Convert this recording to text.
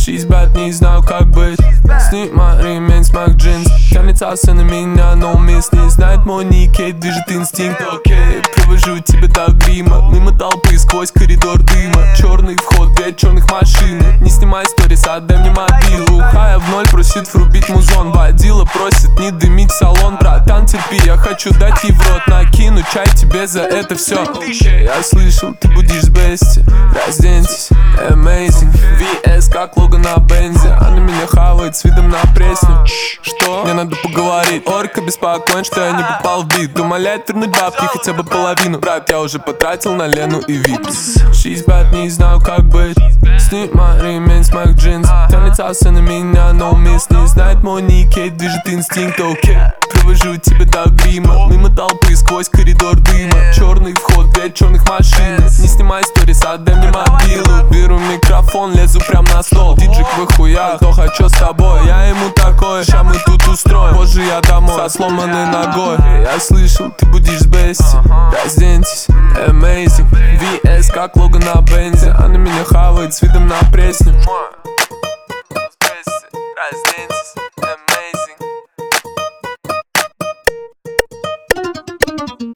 She's bad, не знаю как быть. Снимай ремень с моих джинс. Тянется на меня, но мисс не знает мой никейт. Движет инстинкт, окей. Привожу тебя до грима. Мимо толпы, сквозь коридор дыма. Черный вход, две черных машины. Не снимай сторис, отдай мне мобилу. Хая в ноль, просит врубить музон. Водила просит не дымить салон. Братан, терпи, я хочу дать ей в рот. Накину чай тебе за это все. Я слышал, ты будешь с Бести. Разденьтесь, amazing. VS как лого на бензе. Она меня хавает с видом на пресню. Что? Мне надо поговорить. Орка беспокоен, что я не попал в бит. Умоляет вернуть бабки, хотя бы половину. Брат, я уже потратил на Лену и Випс. She's bad, не знаю как быть. Снимай ремень с моих джинс. Тянется на меня, но мисс не знает мой никейт. Движет инстинкт, окей. Привожу тебя до грима. Мимо толпы, сквозь коридор дыма. Черный вход, две черных машины. Не снимай сторис, отдай мне мобилу. Беру микрофон, лезу прям на стол. Диджик в хуях, кто хочу с тобой. Я ему такое, ща мы тут устроим. Позже я домой, со сломанной ногой. Я слышал, ты будешь с Бести. Разденьтесь, amazing. VS как лого на бензе. Она меня хавает с видом на пресню. Разденьтесь.